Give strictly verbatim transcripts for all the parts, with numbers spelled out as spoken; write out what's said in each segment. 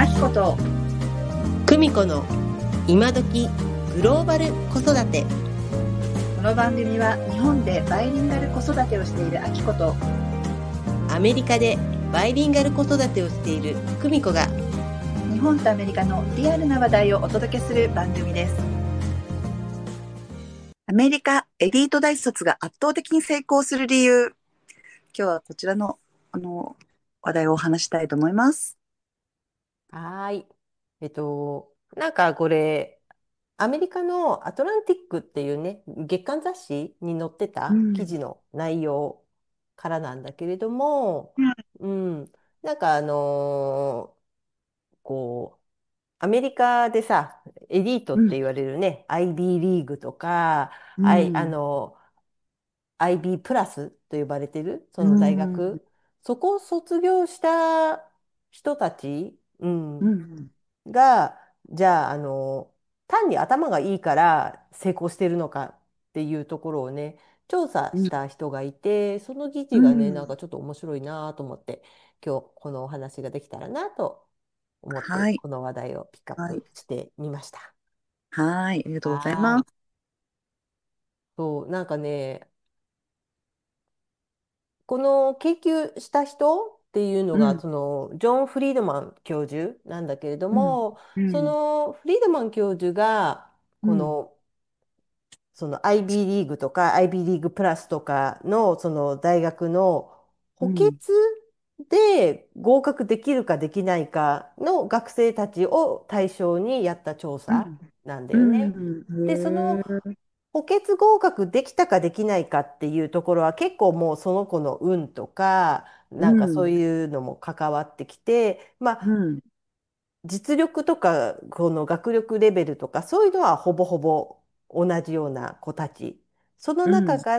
あきこと久美子の今時グローバル子育て。 この番組は日本でバイリンガル子育てをしているあきことアメリカでバイリンガル子育てをしている久美子が日本とアメリカのリアルな話題をお届けする番組です。アメリカエリート大卒が圧倒的に成功する理由。今日はこちらの、あの話題をお話したいと思います。 はーい。えっと、なんかこれ、アメリカのアトランティックっていうね、月刊雑誌に載ってた記うん。 事の内容からなんだけれども、うん、なんかあのーこう、アメリカでさ、エリートうん。 って言われるね、アイビーリーグとか、 うアイ、あん。 の、アイビー プラスと呼ばれてる、そうの大ん。 学、そこを卒業した人たち、うん、 うん。 が、じゃあ、あの、単に頭がいいから成功してるのかっていうところをね、調査うん。 した人がいて、その記う事がね、なんん。 かちょっと面白いなと思って、今日このお話ができたらなと思って、 はい。 この話題をピックアッはい。 プしてみました。 はい。ありがとうございはーい。 ます。 そう、なんかね、この研究した人っていうのが、 うん。 その、ジョン・フリードマン教授なんだけれどうん。 も、そうん。 のフリードマン教授が、 うん。 この、その アイビー リーグとか アイビー リーグプラスとかのその大学の補欠うん。 で合格できるかできないかの学生たちを対象にやった調査うん。 なんだうよね。で、そん。 のへえ。 補欠合格できたかできないかっていうところは結構もうその子の運とか、 うなんかそうん。 いうのも関わってきて、まあうん。 実力とか、この学力レベルとか、そういうのはほぼほぼ同じような子たち。そのうん。 中から、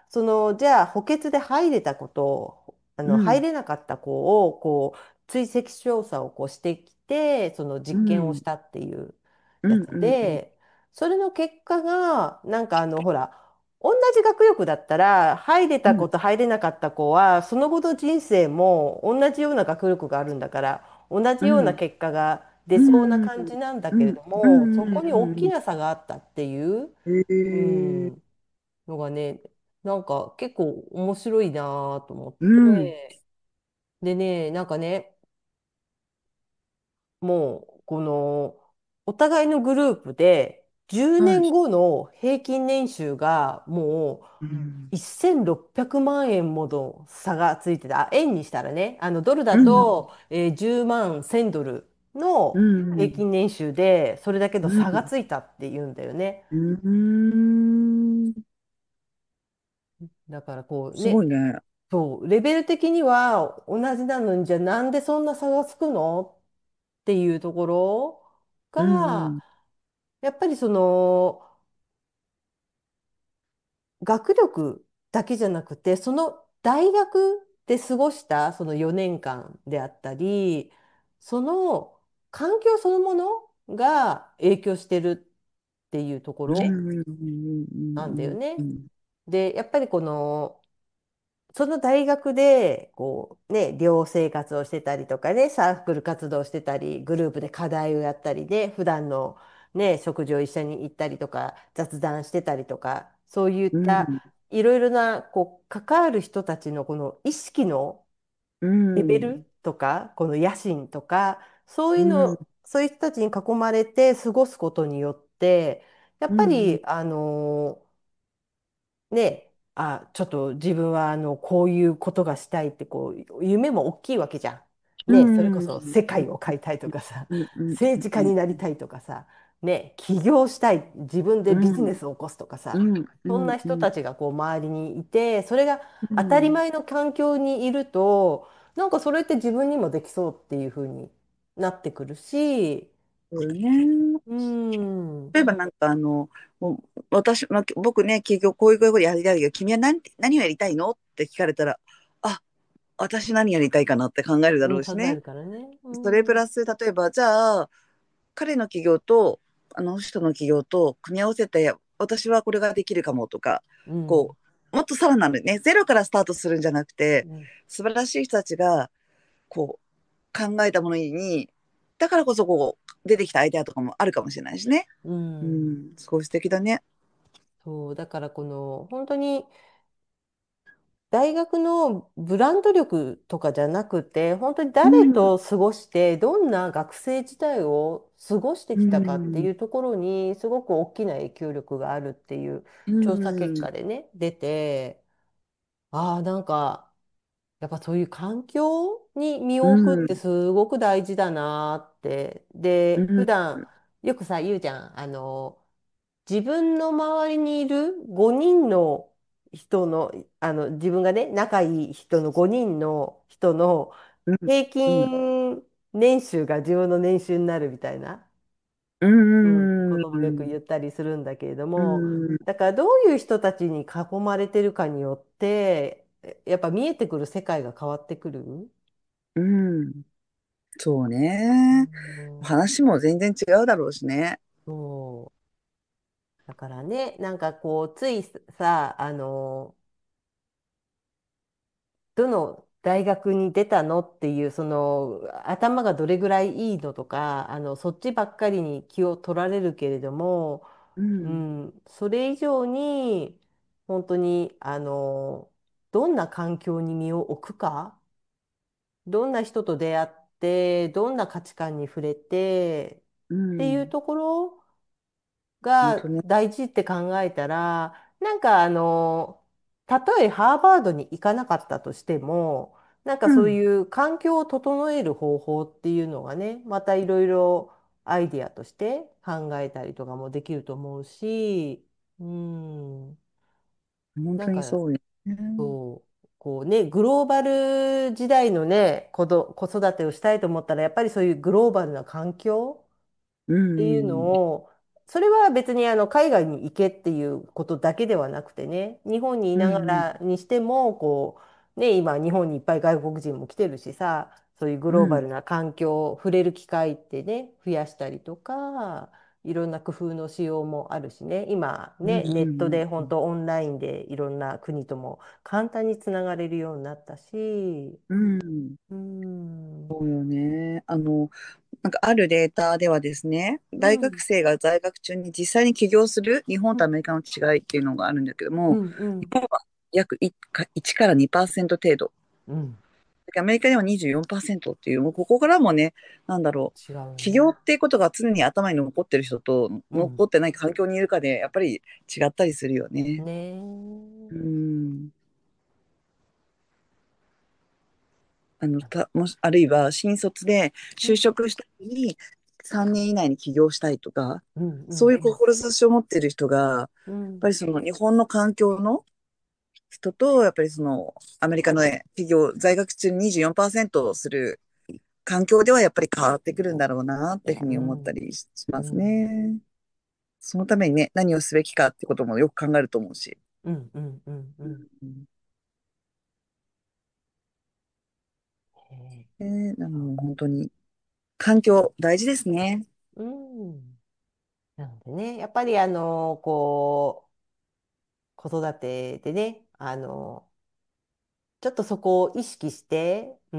その、じゃあ補欠で入れたことを、あの、入うん。 れなかった子を、こう、追跡調査をこうしてきて、その実験をうん。 したっていううん。 やつうん。うん。 で、それの結果が、なんかあの、ほら、同じ学力だったら、入れた子と入れなかった子は、その後の人生も同じような学力があるんだから、同じような結果が出うそうなん。 感じなんだけれうん。 ども、そこに大きうん。 な差があったっていう、 へうん、 え。 のがね、なんか結構面白いなと思っうん。 て、でね、なんかね、もう、この、お互いのグループで、10 はい。 年後の平均年収がもうん。 うせんろっぴゃくまん円もの差がついてた。あ円にしたらね、あのドルだうん。 と、えーじゅうまんせんドルうの平ん。 均年収で、それだけのうん。 差がついたっていうんだよね。 うん。 だからこうね、 すごいね。 そう、レベル的には同じなのに、じゃあなんでそんな差がつくのっていうところうが、 ん。 やっぱりその、学力だけじゃなくて、その大学で過ごしたそのよねんかんであったり、その環境そのものが影響してるっていうとこうん。 ろうん。 なんだよね。 うん。 で、やっぱりこのその大学で、こうね、寮生活をしてたりとかね、サークル活動をしてたり、グループで課題をやったりね、普段のね、食事を一緒に行ったりとか、雑談してたりとか、そういったうん。 いろいろな、こう、関わる人たちのこの意識のうん。 レベルとか、この野心とか、そううん。 いうの、そういう人たちに囲まれて過ごすことによって、やっうん。 ぱり、あのね、あ、ちょっと自分はあのこういうことがしたいってこう夢も大きいわけじゃん。 うね、それこん。 そ世界を変えたいとかさ、 うん。うん。 政治家になりたいとかさ、ね、起業したい、自分でビジネスを起こすとかさ、 うん。うん。 そんな人たちがこう周りにいて、それがう当たりん。 前の環境にいると、なんかそれって自分にもできそうっていう風になってくるし、 そうね。 うーん、うん例えばなんかあの、もう私、まあ、僕ね、結局こういうことやりたいけど、君は何、何をやりたいのって聞かれたら、あ、私何やりたいかなって考えるだろうしね。 考えるからね。うそれプん、 ラス、例えば、じゃあ、彼の企業と、あの人の企業と組み合わせて、私はこれができるかもとか、 うん、 こう、もっとさらなるね、ゼロからスタートするんじゃなくて、 うん、 素晴らしい人たちが、こう、考えたものにだからこそこう、出てきたアイデアとかもあるかもしれないしね。 うん。 うん、すごい素敵だね。 そう、だからこの、本当に、大学のブランド力とかじゃなくて、本当にうん、 誰と過ごして、どんな学生時代を過ごしてうきたかってん、 いうところに、すごく大きな影響力があるっていうう調査結ん、 果でね、出て、ああ、なんか、やっぱそういう環境に身うを置くってん、 すごく大事だなって。で、普うん、 段、よくさ、言うじゃん。あの、自分の周りにいるごにんの人の、あの、自分がね、仲いい人のごにんの人のうん、 平うん、 均年収が自分の年収になるみたいな、 ううん、こん、 ともよく言ったりするんだけれどうも、 ん、 だからどういう人たちに囲まれてるかによって、やっぱ見えてくる世界が変わってくる。 うん、そううね。 ん、 話も全然違うだろうしね。 そう。だからね、なんかこう、ついさ、あの、どの大学に出たのっていう、その、頭がどれぐらいいいのとか、あの、そっちばっかりに気を取られるけれども、ううん、 ん、それ以上に、本当に、あの、どんな環境に身を置くか、どんな人と出会って、どんな価値観に触れて、 うっていうん、 ところが本当ね。 大事って考えたら、なんかあの、たとえハーバードに行かなかったとしても、なんかうん、 そういう環境を整える方法っていうのがね、またいろいろアイディアとして考えたりとかもできると思うし、うん、 本当になんかそうね。 そう、こうね、グローバル時代のね、子ど、子育てをしたいと思ったら、やっぱりそういうグローバルな環境うっていうのん、 を、それは別にあの海外に行けっていうことだけではなくてね、日本にいながうん、 らにしても、こう、ね、今日本にいっぱい外国人も来てるしさ、そういうグうん、 ローバルな環境を触れる機会ってね、増やしたりとか、いろんな工夫のしようもあるしね、今うん、 ね、ネットでうん、 本当オンラインでいろんな国とも簡単につながれるようになったし、 うん、 うーん、 そうよね。あの、なんかあるデータではですね、大学うん、 生が在学中に実際に起業する日本うん、 とアメリカの違いっていうのがあるんだけども、 うん、うん、 日本は約いちからにパーセント程度。 うん、 アメリカではにじゅうよんパーセントっていう、もうここからもね、なんだろう、 違うよ起業ね。 っていうことが常に頭に残ってる人とうん。 残ってない環境にいるかで、やっぱり違ったりするよね。 ねうえ。 ん。あの、た、もし、あるいは新卒でうん、 就職した時にさんねん以内に起業したいとか、 うん、うん、 そういう志を持ってる人が、やっうん、 ぱりその日本の環境の人と、やっぱりそのアメリカのね企業、在学中ににじゅうよんパーセントする環境ではやっぱり変わってくるんだろうなっていうふうに思ったうん、 りしますうん、 ね。そのためにね、何をすべきかってこともよく考えると思うし。 うん、うん、うん、うん。 うん、 へえ、 ね、あの本当に環境大事ですね。 うん。なのでね、やっぱりあの、こう、子育てでね、あの、ちょっとそこを意識して、うん、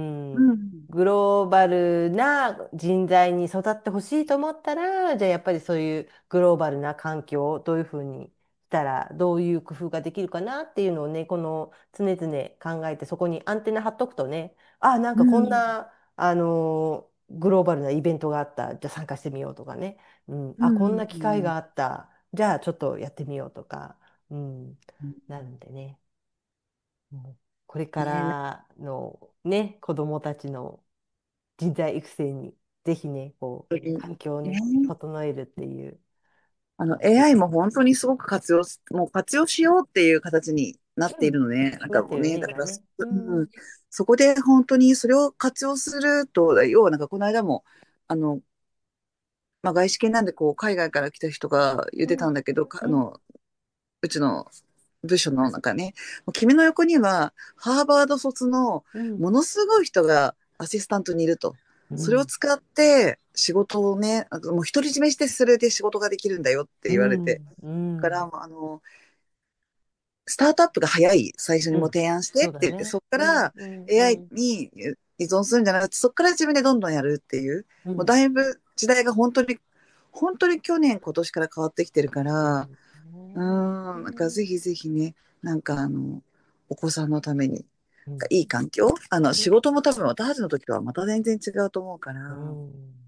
うん。 グローバルな人材に育ってほしいと思ったら、じゃあやっぱりそういうグローバルな環境をどういうふうにしたら、どういう工夫ができるかなっていうのをね、この常々考えて、そこにアンテナ張っとくとね、あ、なんかこんうん。 な、あのグローバルなイベントがあった、じゃあ参加してみようとかね、うん、あ、こんうん。 な機会があった、じゃあちょっとやってみようとか、うん、なるんでね。うん、これかね、ならのね、子供たちの人材育成に、ぜひね、こう、 本当に環境をね、 ね。 整えるっていうあののをぜエーアイひ、 も本当にすごく活用す、もう活用しようっていう形になっていうん、 るのね。なんかもうね、 なってるよね、 だから、 今ね。うん、 うん、そこで本当にそれを活用すると、要はなんかこの間も、あの、まあ、外資系なんでこう海外から来た人が言ってたうん、 んだけど、かうん、 あの、うちの部署の中ね、もう君の横にはハーバード卒のうん、 ものすごい人がアシスタントにいると。それをうん、 使って仕事をね、あのもう独り占めしてそれで仕事ができるんだよってう言われて。 ん、うん、 から、あの、スタートアップが早い最初にもううん、 提案してって言って、 そうだね。 そこかうん、 らうん、うエーアイん、 に依存するんじゃなくて、そこから自分でどんどんやるっていう、もううん。 だいぶ時代が本当に、本当に去年、今年から変わってきてるから、 そうですうーね。うん、なんかぜひぜひね、なんかあの、お子さんのために、 ん。 いい環境、あの、仕うん。 事も多分私たちの時はまた全然違うと思うから、 うん。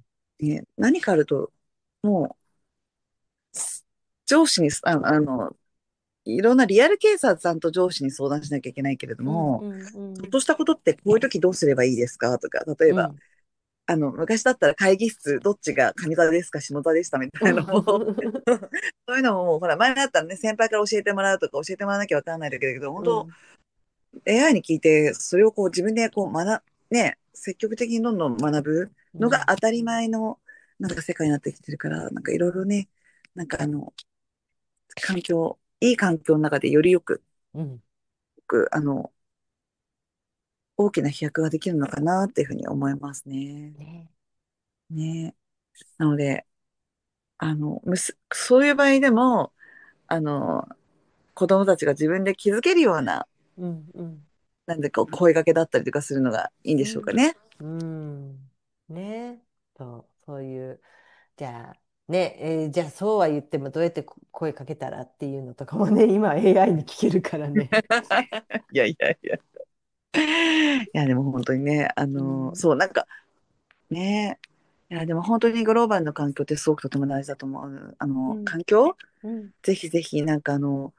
ね、何かあると、もう、上司に、あ、あの、いろんなリアル警察さんと上司に相談しなきゃいけないけれどうん。 も、 うん。うん。 ちょっとしたことってこういう時どうすればいいですかとか、例えば、 うん。 あの、昔だったら会議室、どっちが上座ですか、下座でしたみたいなのも、そういうのももう、ほら、前だったらね、先輩から教えてもらうとか、教えてもらわなきゃわかんないだけだけど、本当うん。 エーアイ に聞いて、それをこう自分でこう学、ね、積極的にどんどん学ぶのがうん。 当たり前の、なんか世界になってきてるから、なんかいろいろね、なんかあの、環境、いい環境の中でよりよく、 うん。 くあの、大きな飛躍ができるのかなっていうふうに思いますね。 ね。 ね。なので、あの、むす、そういう場合でも、あの、子供たちが自分で気づけるような、 うん。うん。 なんでこう、声掛けだったりとかするのがいいんでしょうかうん。 ね。 うん。ね。そう、そういう、じゃあ、ね、えーじゃあそうは言ってもどうやってこ声かけたらっていうのとかもね、今 エーアイ に聞けるからね。 いやいやいや。いや、でも本当にね、あの、 うん。 そう、なんかね、いや、でも本当にグローバルの環境ってすごくとても大事だと思う。あの、 うん。 環境うん。 ぜひぜひ、なんかあの、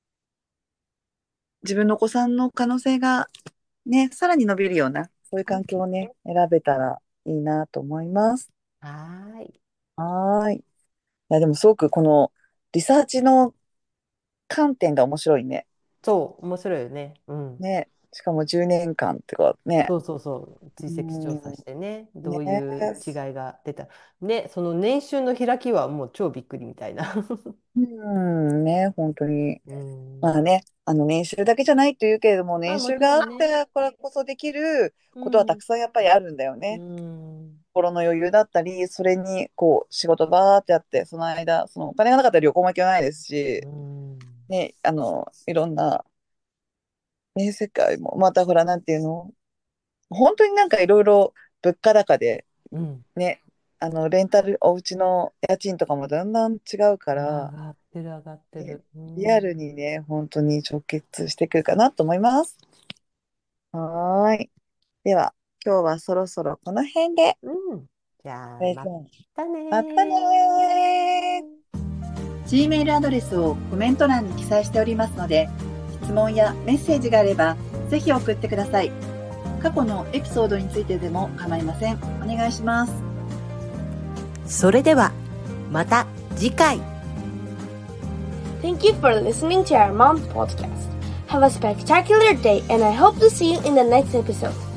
自分のお子さんの可能性がね、さらに伸びるような、そういううん。 環境をね、選べたらいいなと思います。 はーい。 はーい。いや、でもすごくこのリサーチの観点が面白いね。 そう、面白いよね。うん。 ね。しかもじゅうねんかんってかね。 そうそうそう。 う追跡調査ん。 してね、どね。 ういう違いが出た。ね、その年収の開きはもう超びっくりみたいな。 うん、ね、本当に。 うん。 まあね、あの年収だけじゃないと言うけれども、 まあも年収があっちろんね。 てからこそできることはたうん。 くさんやっぱりあるんだようね。 ん。 心の余裕だったり、それにこう仕事バーってやって、その間、そのお金がなかったら旅行も行けないですし、 うん。 ね、あの、いろんな、ね、世界も、またほら、なんていうの、本当になんかいろいろ物価高で、 うん。 ね、あの、レンタル、お家の家賃とかもだんだん違うか上ら、 がってる上がってねる。うリアルん。 にね、本当に直結してくるかなと思います。はーい。では、今日はそろそろこの辺で、 うん。じゃあ、まプレゼンたねまたねー。 ー。Gmail アドレスをコメント欄に記載しておりますので、質問やメッセージがあれば、ぜひ送ってください。過去のエピソードについてでも構いません。お願いします。 それでは、また次回。 Thank you for listening to our Mom podcast. Have a spectacular day, and I hope to see you in the next episode.